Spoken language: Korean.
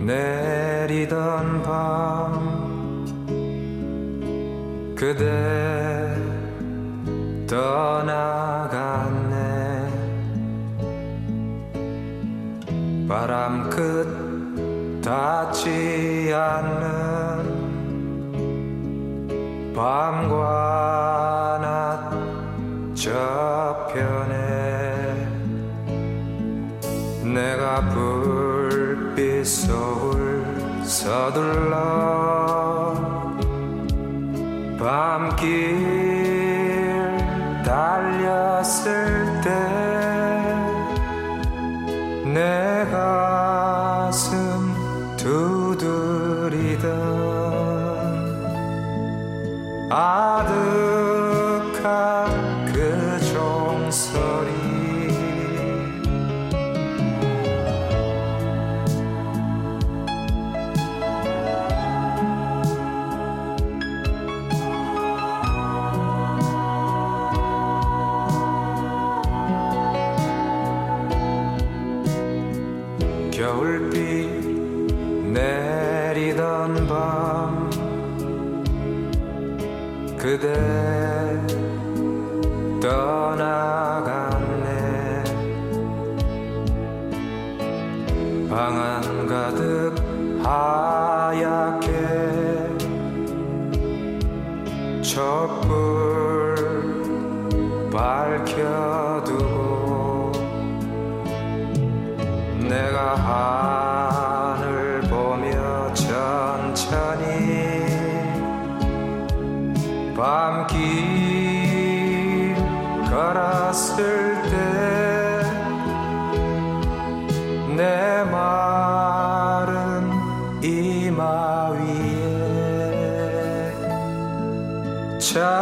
내리던 밤 그대 떠나갔네. 바람 끝 닿지 않는 밤과 낮 저편에 내가 불빛 속을 서둘러 밤길 달렸을 때 내 가슴 두드리던 아득한 그 종소리 겨울비 내리던 밤 그대 떠나갔네. 방 안 가득 하얗게 촛불 밝혀두고 내가 하늘 보며 천천히 밤길 걸었을 때 내 마른 이마 위에